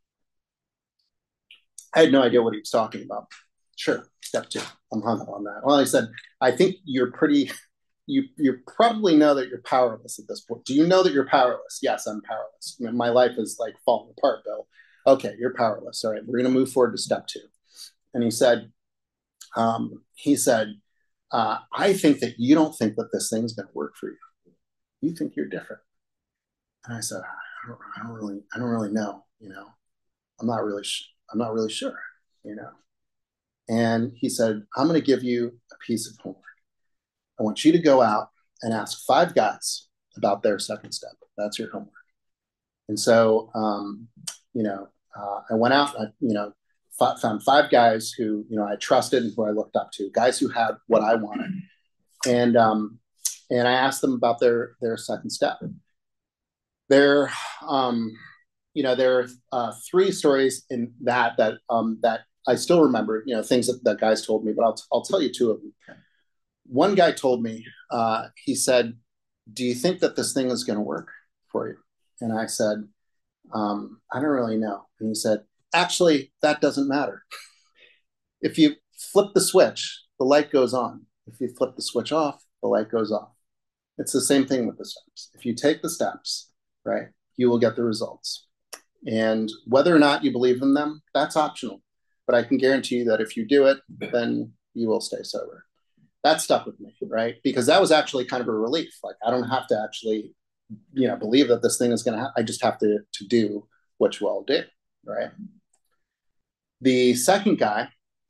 I had no idea what he was talking about. Sure, step two. I'm hung up on that. Well, he said, I think you're pretty. You you probably know that you're powerless at this point. Do you know that you're powerless? Yes, I'm powerless. I mean, my life is like falling apart, Bill. Okay, you're powerless. All right, we're going to move forward to step two. And he said, um, he said, uh, I think that you don't think that this thing's going to work for you. You think you're different. And I said, I don't, I don't really, I don't really know. You know, I'm not really, sh- I'm not really sure. You know. And he said, I'm going to give you a piece of homework. I want you to go out and ask five guys about their second step. That's your homework. And so, um, you know, uh, I went out, I, you know, f- found five guys who, you know, I trusted and who I looked up to, guys who had what I wanted. And, um, and I asked them about their, their second step. There, um, you know, there are uh, three stories in that, that, um, that I still remember, you know, things that, that guys told me, but I'll, I'll tell you two of them. One guy told me, uh, he said, do you think that this thing is going to work for you? And I said, um, I don't really know. And he said, actually, that doesn't matter. If you flip the switch, the light goes on. If you flip the switch off, the light goes off. It's the same thing with the steps. If you take the steps, right, you will get the results. And whether or not you believe in them, that's optional. But I can guarantee you that if you do it, then you will stay sober. That stuck with me, right? Because that was actually kind of a relief. Like, I don't have to actually, you know, believe that this thing is going to, ha- I just have to, to do what you all do, right? The second guy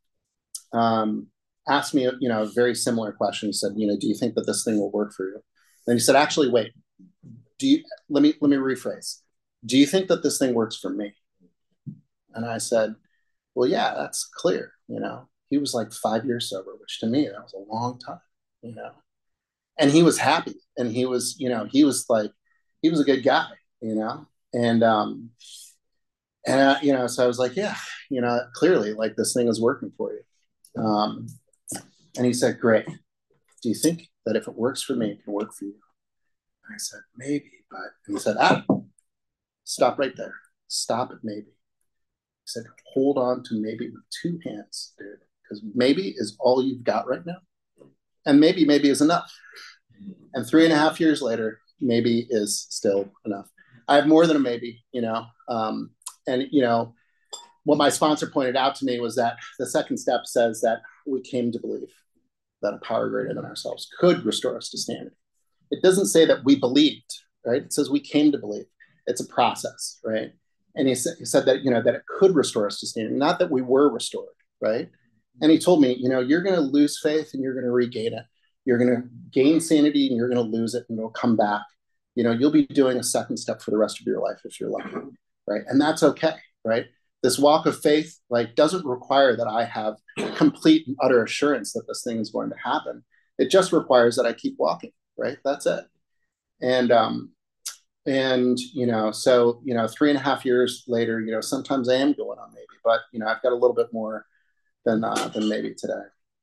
um, asked me, you know, a very similar question. He said, you know, do you think that this thing will work for you? And he said, actually, wait, do you, let me, let me rephrase. Do you think that this thing works for me? And I said, well, yeah, that's clear. You know, he was like five years sober, which to me, that was a long time, you know, and he was happy. And he was, you know, he was like, he was a good guy, you know, and, um, and, uh, you know, so I was like, yeah, you know, clearly like this thing is working for you. Um, and he said, great. Do you think that if it works for me, it can work for you? And I said, maybe, but, and he said, ah, stop right there. Stop at maybe. He said, hold on to maybe with two hands, dude, because maybe is all you've got right now. And maybe, maybe is enough. And three and a half years later, maybe is still enough. I have more than a maybe, you know. Um, and, you know, what my sponsor pointed out to me was that the second step says that we came to believe that a power greater than ourselves could restore us to sanity. It doesn't say that we believed, right? It says we came to believe. It's a process, right? And he said, he said that, you know, that it could restore us to sanity, not that we were restored, right? And he told me, you know, you're going to lose faith and you're going to regain it. You're going to gain sanity and you're going to lose it and it'll come back. You know, you'll be doing a second step for the rest of your life if you're lucky, right? And that's okay, right? This walk of faith, like, doesn't require that I have complete and utter assurance that this thing is going to happen. It just requires that I keep walking, right? That's it. And, um, and, you know, so, you know, three and a half years later, you know, sometimes I am going on maybe, but, you know, I've got a little bit more than, uh, than maybe today.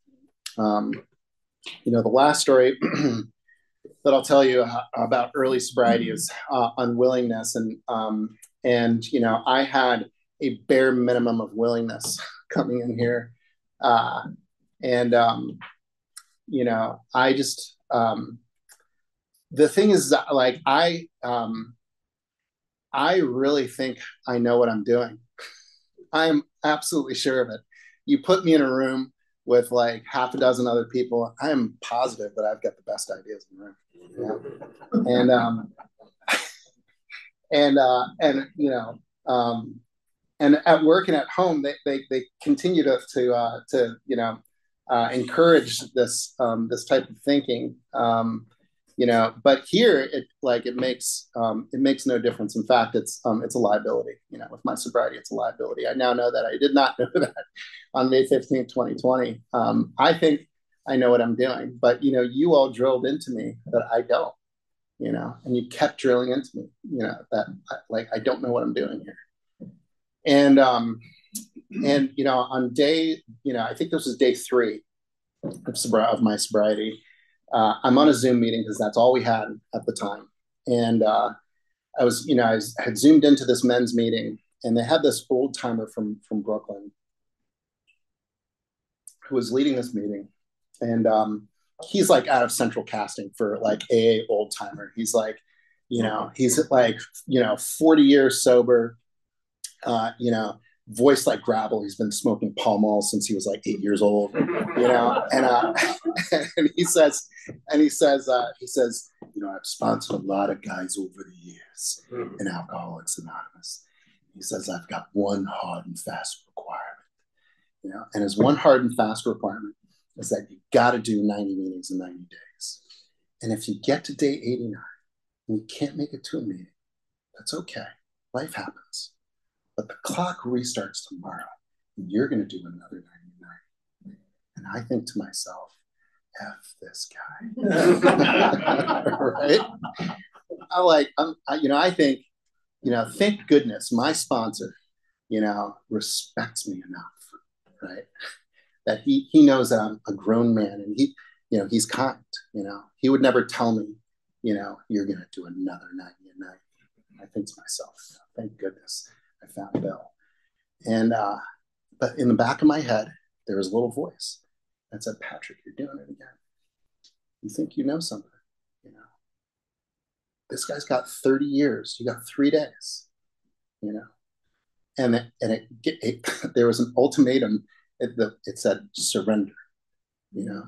Um, you know, the last story that I'll tell you about early sobriety is uh, unwillingness, and um, and you know, I had a bare minimum of willingness coming in here, uh, and um, you know, I just um, the thing is that, like I um, I really think I know what I'm doing. I'm absolutely sure of it. You put me in a room with like half a dozen other people, I am positive that I've got the best ideas in the room. Yeah. And um, and uh, and you know, um, and at work and at home, they they, they continue to to uh, to you know uh, encourage this um, this type of thinking. Um, you know, but here it like it makes um, it makes no difference. In fact, it's um, it's a liability. You know, with my sobriety, it's a liability. I now know that. I did not know that on May fifteenth, twenty twenty. Um, I think I know what I'm doing, but you know, you all drilled into me that I don't. You know, and you kept drilling into me. You know that like I don't know what I'm doing here. And um, and you know, on day, you know, I think this was day three of, sobri- of my sobriety. Uh, I'm on a Zoom meeting because that's all we had at the time. And uh, I was, you know, I was, had zoomed into this men's meeting, and they had this old timer from from Brooklyn who was leading this meeting, and um, he's like out of central casting for like A A old timer. He's like, you know, he's like, you know, forty years sober, uh, you know, voice like gravel. He's been smoking Pall Mall since he was like eight years old, you know, and uh, and he says, and he says, uh, he says, you know, I've sponsored a lot of guys over the years in Alcoholics Anonymous. He says, I've got one hard and fast requirement, you know, and his one hard and fast requirement is that you got to do ninety meetings in ninety days. And if you get to day eighty-nine and you can't make it to a meeting, that's okay. Life happens. But the clock restarts tomorrow, and you're going to do another ninety-nine. And I think to myself, F this guy. Right? I like, I'm, I, you know, I think, you know, thank goodness my sponsor, you know, respects me enough, right? That he, he knows that I'm a grown man, and he, you know, he's kind, you know, he would never tell me, you know, you're going to do another ninety-nine. I think to myself, thank goodness I found Bill. And, uh, but in the back of my head, there was a little voice that said, Patrick, you're doing it again. You think you know something, you know, this guy's got thirty years. You got three days, you know, and it, and it, it there was an ultimatum. It, the, it said surrender, you know,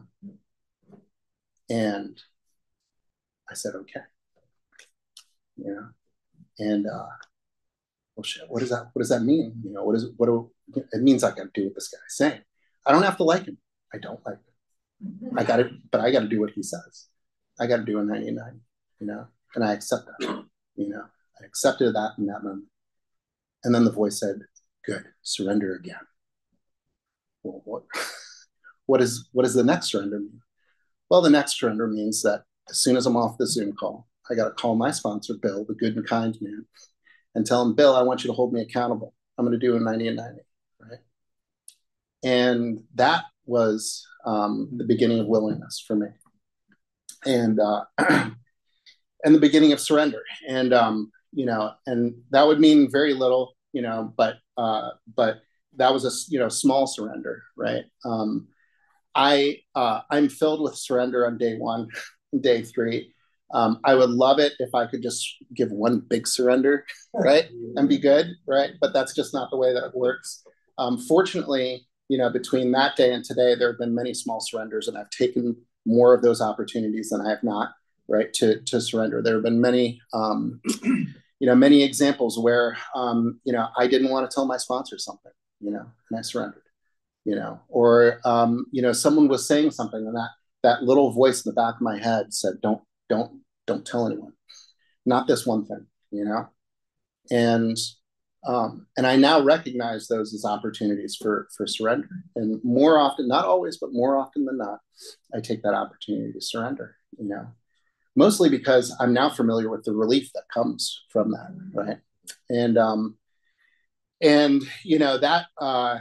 and I said, okay, you know, and, uh, well, shit, what does that, what does that mean? You know, what is it, what do, it means I got to do what this guy's saying. I don't have to like him. I don't like him. I got to, but I got to do what he says. I got to do a ninety-nine, you know, and I accept that, you know, I accepted that in that moment. And then the voice said, good, surrender again. Well, what, what is, what does the next surrender mean? Well, the next surrender means that as soon as I'm off the Zoom call, I got to call my sponsor, Bill, the good and kind man, and tell him, Bill, I want you to hold me accountable. I'm going to do a ninety and ninety, right? And that was um, the beginning of willingness for me, and uh, and the beginning of surrender. And um, you know, and that would mean very little, you know, but uh, but that was a you know small surrender, right? Um, I uh, I'm filled with surrender on day one, day three. Um, I would love it if I could just give one big surrender, right, and be good, right? But that's just not the way that it works. Um, fortunately, you know, between that day and today, there have been many small surrenders, and I've taken more of those opportunities than I have not, right, to to surrender. There have been many, um, you know, many examples where, um, you know, I didn't want to tell my sponsor something, you know, and I surrendered, you know, or um, you know, someone was saying something, and that that little voice in the back of my head said, "Don't, don't, don't tell anyone, not this one thing," you know, and um, and I now recognize those as opportunities for for surrender, and more often, not always, but more often than not, I take that opportunity to surrender, you know, mostly because I'm now familiar with the relief that comes from that, right, and um, and you know that uh,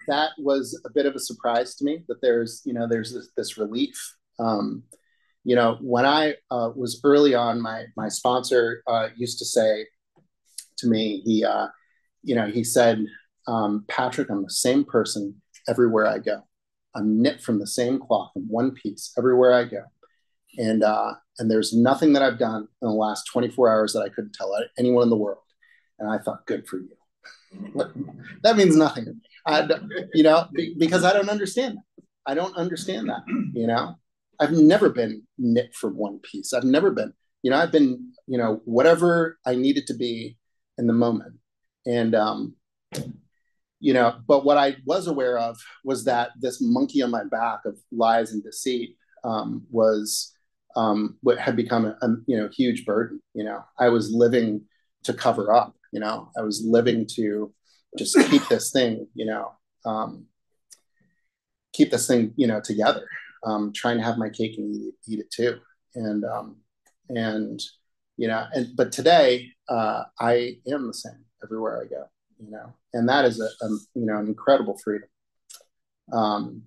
that was a bit of a surprise to me that there's, you know, there's this, this relief. Um, you know, when I uh, was early on, my my sponsor uh, used to say to me, he, uh, you know, he said, um, Patrick, I'm the same person everywhere I go. I'm knit from the same cloth in one piece everywhere I go. And uh, and there's nothing that I've done in the last twenty-four hours that I couldn't tell anyone in the world. And I thought, good for you. That means nothing to me. I, you know, because I don't understand that. I don't understand that. You know, I've never been knit from one piece. I've never been, you know, I've been, you know, whatever I needed to be in the moment. And, um, you know, but what I was aware of was that this monkey on my back of lies and deceit um, was um, what had become a, a, you know, huge burden. You know, I was living to cover up, you know, I was living to just keep this thing, you know, um, keep this thing, you know, together, um, trying to have my cake and eat, eat it too. And, um, and, you know, and, but today uh, I am the same everywhere I go, you know, and that is a, a you know, an incredible freedom. Um,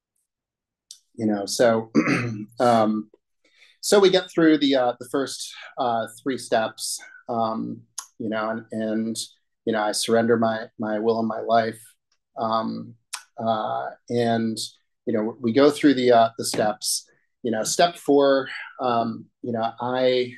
you know, so, um, so we get through the, uh, the first uh, three steps, um, you know, and, and, you know, I surrender my, my will and my life. Um, uh, and, you know, we go through the, uh, the steps, you know, step four, um, you know, I,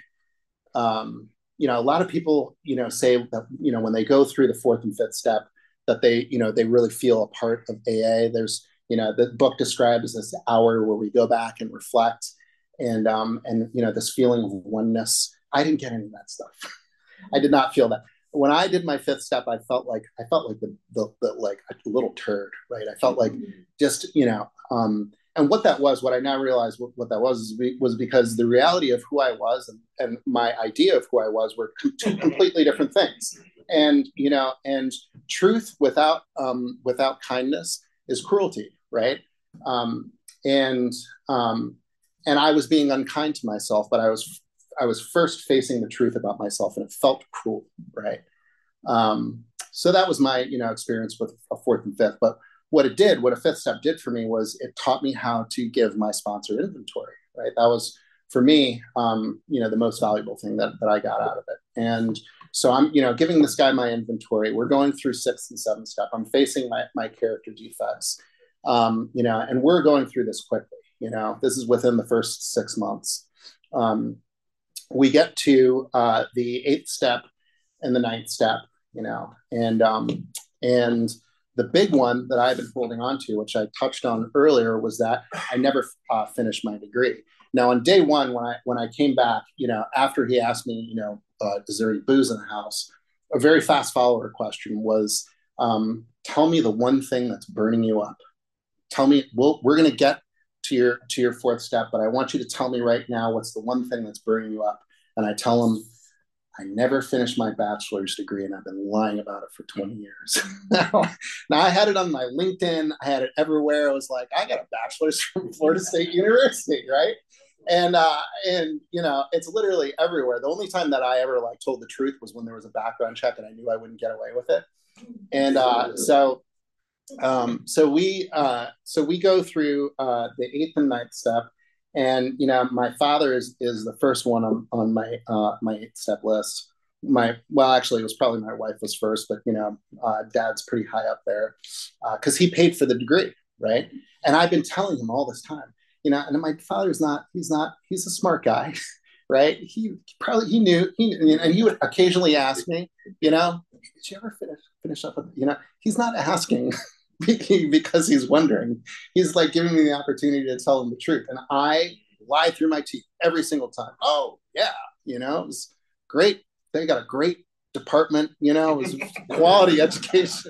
um, you know, a lot of people, you know, say that, you know, when they go through the fourth and fifth step that they, you know, they really feel a part of A A. There's, you know, the book describes this hour where we go back and reflect and, um, and, you know, this feeling of oneness. I didn't get any of that stuff. I did not feel that. When I did my fifth step, I felt like I felt like the, the, the like a little turd, right? I felt like just, you know, um, and what that was, what I now realize what, what that was, was because the reality of who I was and, and my idea of who I was were two completely different things. And, you know, and truth without, um, without kindness is cruelty, right? Um, and, um, and I was being unkind to myself, but I was I was first facing the truth about myself, and it felt cruel, right? Um, so that was my, you know, experience with a fourth and fifth. But what it did, what a fifth step did for me, was it taught me how to give my sponsor inventory, right? That was for me, um, you know, the most valuable thing that that I got out of it. And so I'm, you know, giving this guy my inventory. We're going through sixth and seventh step. I'm facing my my character defects, um, you know, and we're going through this quickly. You know, this is within the first six months. Um, we get to uh, the eighth step and the ninth step, you know, and um, and the big one that I've been holding on to, which I touched on earlier, was that I never uh, finished my degree. Now, on day one, when I when I came back, you know, after he asked me, you know, uh, is there any booze in the house? A very fast follower question was, um, tell me the one thing that's burning you up. Tell me, we'll, we're going to get to your to your fourth step, but I want you to tell me right now what's the one thing that's burning you up. And I tell him, I never finished my bachelor's degree, and I've been lying about it for twenty years. now, now I had it on my LinkedIn, I had it everywhere. I was like, I got a bachelor's from Florida State University, right? And uh, and you know, it's literally everywhere. The only time that I ever like told the truth was when there was a background check, and I knew I wouldn't get away with it. And uh, so. Um, so we uh, so we go through uh, the eighth and ninth step, and you know my father is is the first one on on my uh, my eighth step list. My well, actually, it was probably my wife was first, but you know, uh, Dad's pretty high up there because uh, he paid for the degree, right? And I've been telling him all this time, you know, and my father's not he's not he's a smart guy, right? He probably he knew he and he would occasionally ask me, you know, did you ever finish finish up with you know? He's not asking because he's wondering. He's like giving me the opportunity to tell him the truth. And I lie through my teeth every single time. Oh, yeah. You know, it was great. They got a great department, you know, it was quality education.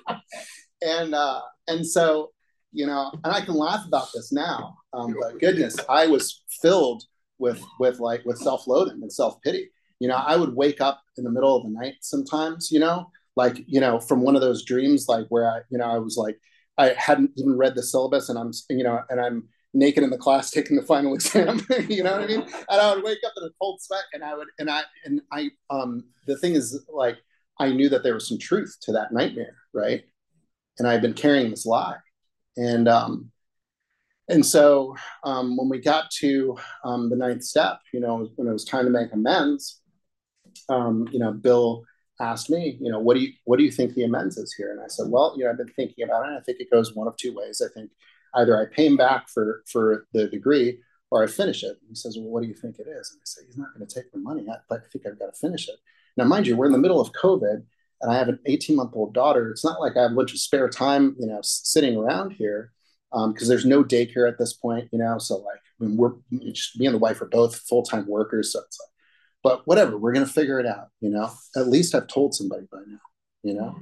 and, uh, and so, you know, and I can laugh about this now. Um, but goodness, I was filled with, with like, with self-loathing and self-pity. You know, I would wake up in the middle of the night sometimes, you know, like, you know, from one of those dreams, like where I, you know, I was like, I hadn't even read the syllabus and I'm, you know, and I'm naked in the class taking the final exam, you know what I mean? And I would wake up in a cold sweat and I would, and I, and I, um, the thing is like, I knew that there was some truth to that nightmare. Right. and I've been carrying this lie. And, um, and so um, when we got to um, the ninth step, you know, when it was time to make amends, um, you know, Bill asked me, you know, what do you, what do you think the amends is here? And I said, well, you know, I've been thinking about it. And I think it goes one of two ways. I think either I pay him back for, for the degree, or I finish it. And he says, well, what do you think it is? And I say, he's not going to take the money. I, I think I've got to finish it. Now, mind you, we're in the middle of COVID, and I have an eighteen month old daughter. It's not like I have a bunch of spare time, you know, sitting around here, because um, there's no daycare at this point, you know. So like, I mean, we're just, me and the wife are both full time workers, so it's like, but whatever, we're gonna figure it out, you know. At least I've told somebody by now, you know,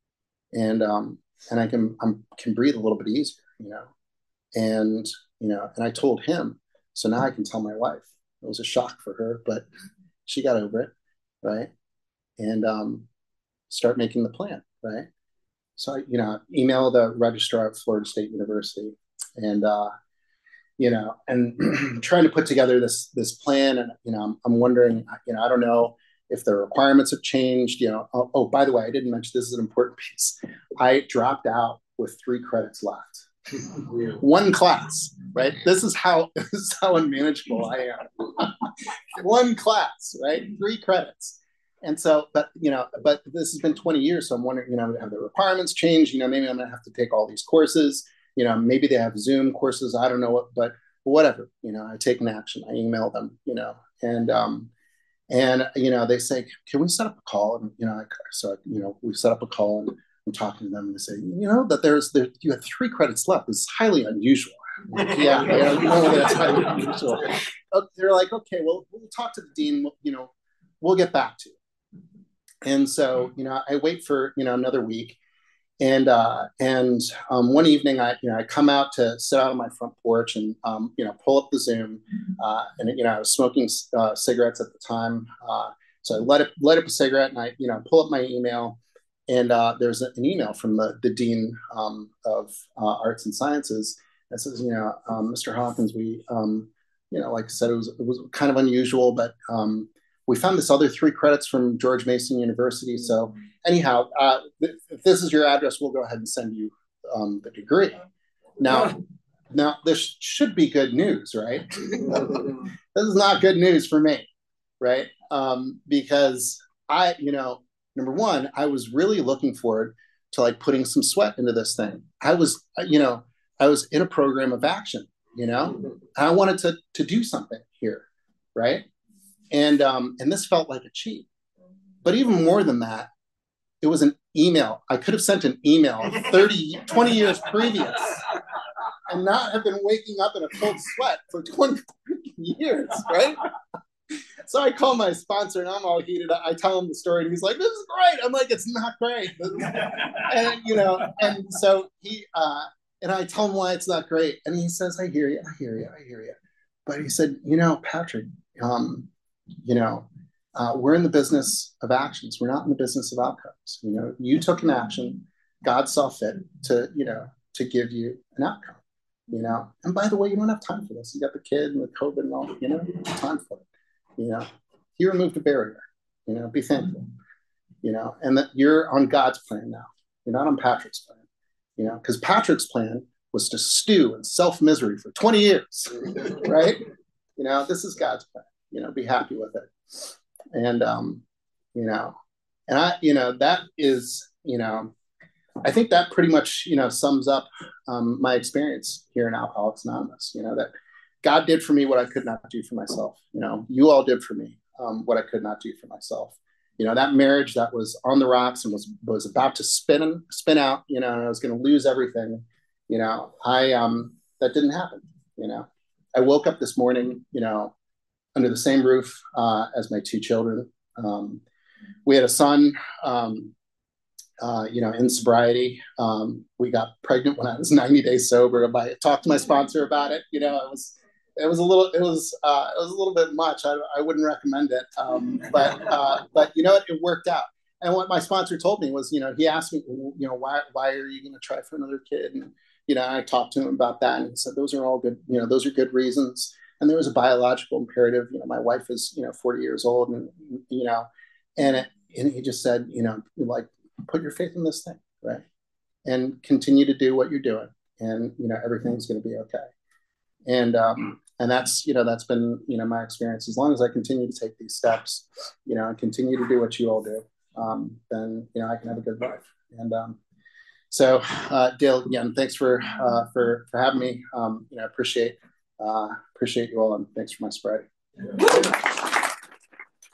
and um, and I can I can breathe a little bit easier, you know, and you know, and I told him, so now I can tell my wife. It was a shock for her, but she got over it, right? And um, start making the plan, right? So, you know, email the registrar at Florida State University, and, uh, you know, and trying to put together this, this plan. And, you know, I'm, I'm wondering, you know, I don't know if the requirements have changed, you know. Oh, oh, by the way, I didn't mention, this is an important piece. I dropped out with three credits left. One class, right? This is how, this is how unmanageable I am. One class, right? Three credits. And so, but, you know, but this has been twenty years. So I'm wondering, you know, have the requirements changed? You know, maybe I'm going to have to take all these courses. You know, maybe they have Zoom courses. I don't know what, but whatever, you know, I take an action. I email them, you know, and, um, and, you know, they say, can we set up a call? And, you know, I, so, you know, we set up a call, and I'm talking to them, and they say, you know, that there's, there, you have three credits left. This is highly unusual. Like, yeah, yeah, you know, that's highly unusual. They're like, okay, well, we'll talk to the dean. You know, we'll get back to you. And so, you know, I wait for, you know, another week. And, uh, and um, one evening, I, you know, I come out to sit out on my front porch and, um, you know, pull up the Zoom. Uh, and, you know, I was smoking uh, cigarettes at the time. Uh, so I light up, light up a cigarette, and I, you know, pull up my email. And uh, there's an email from the, the dean um, of uh, arts and sciences that says, you know, um, Mister Hawkins, we, um, you know, like I said, it was, it was kind of unusual, but um, we found this other three credits from George Mason University. So anyhow, uh, th- if this is your address, we'll go ahead and send you um, the degree. Now, now this should be good news, right? This is not good news for me, right? Um, because I, you know, number one, I was really looking forward to like putting some sweat into this thing. I was, you know, I was in a program of action, you know, I wanted to to do something here, right? And um, and this felt like a cheat. But even more than that, it was an email. I could have sent an email thirty, twenty years previous and not have been waking up in a cold sweat for twenty years, right? So I call my sponsor, and I'm all heated up. I tell him the story, and he's like, this is great. I'm like, it's not great. And, you know, and so he, uh, and I tell him why it's not great. And he says, I hear you, I hear you, I hear you. But he said, you know, Patrick, um, you know, uh, we're in the business of actions. We're not in the business of outcomes. You know, you took an action. God saw fit to, you know, to give you an outcome, you know. And by the way, you don't have time for this. You got the kid and the COVID and all, you know, time for it. You know, he removed a barrier, you know, be thankful, you know, and that you're on God's plan now. You're not on Patrick's plan, you know, because Patrick's plan was to stew in self-misery for twenty years, right? You know, this is God's plan, you know, be happy with it. And, um, you know, and I, you know, that is, you know, I think that pretty much, you know, sums up um, my experience here in Alcoholics Anonymous, you know, that God did for me what I could not do for myself. You know, you all did for me um, what I could not do for myself. You know, that marriage that was on the rocks and was was about to spin spin out, you know, and I was going to lose everything. You know, I um that didn't happen. You know, I woke up this morning, you know, under the same roof uh, as my two children. Um, we had a son, um, uh, you know, in sobriety. Um, we got pregnant when I was ninety days sober. I talked to my sponsor about it. You know, it was it was a little it was uh, it was a little bit much. I, I wouldn't recommend it, um, but uh, but you know what, it worked out. And what my sponsor told me was, you know, he asked me, you know, why why are you going to try for another kid? And you know, I talked to him about that, and he said those are all good. You know, those are good reasons. And there was a biological imperative. You know, my wife is, you know, forty years old, and you know, and it, and he just said, you know, like, put your faith in this thing, right? and continue to do what you're doing, and you know everything's going to be okay. And um, and that's you know that's been you know my experience. As long as I continue to take these steps, you know, and continue to do what you all do, um, then you know I can have a good life. And um, so, uh, Dale, again, thanks for uh, for for having me. Um, you know, appreciate uh, appreciate you all, and thanks for my sobriety.